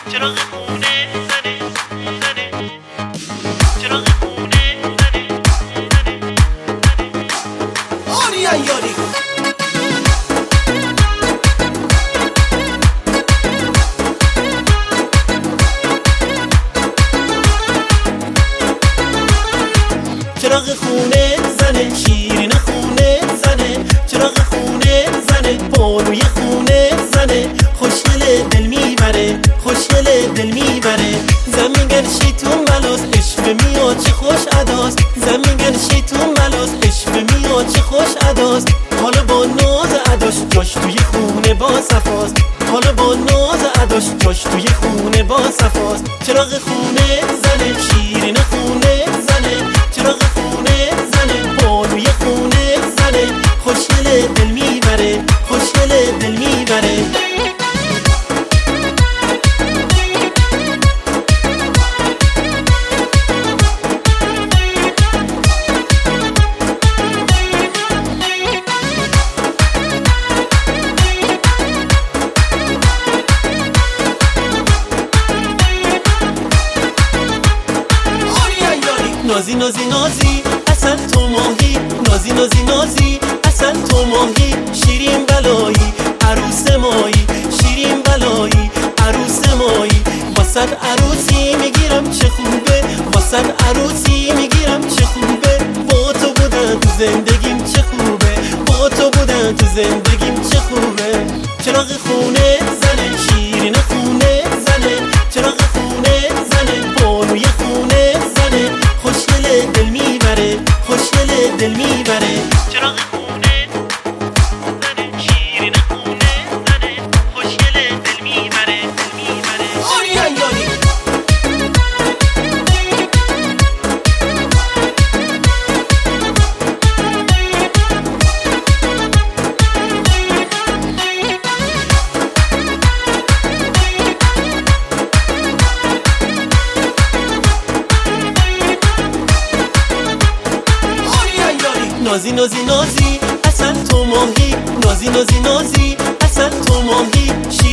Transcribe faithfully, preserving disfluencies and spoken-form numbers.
چراغ خونه زنه زنه چراغ خونه زنه زنه زنه آریا یاری چراغ خونه زنه شیرین خونه زنه چراغ خونه زنه بانوی خونه زنه خوشگل دل میبره خوشگل دل میبره زن میگن شیطون بلاست عشق میاد چه خوش اداست زن میگن شیطون بلاست عشق میاد چه خوش اداست حالا با ناز اداش جاش توی خونه با صفاست حالا با ناز اداش جاش توی خونه با صفاست چراغ خونه زنه شیرین خونه زنه چراغ خونه زنه بانوی خونه زنه خوشگل دل میبره خوشگل دل میبره نازی نازی نازی اصل تو ماهی نازی نازی نازی اصل تو ماهی شیرین بلایی عروس مایی شیرین بلایی عروس مایی واسد عروسی میگیرم چه خوبه واسد عروسی میگیرم چه خوبه با تو بودن تو زندگیم چه خوبه با تو بودن تو زندگیم چه خوبه چراغ خونه زنه شیرین خونه زنه چراغ خونه زنه بانوی خونه زنه خوشگل دل میبره خوشگل دل میبره چراغ خونه زنه شیرین خونه زنه خوشگل دل میبره دل میبره آریا یاری نازی نازی نازی اصل تو ماهی نازی نازی نازی اصل تو ماهی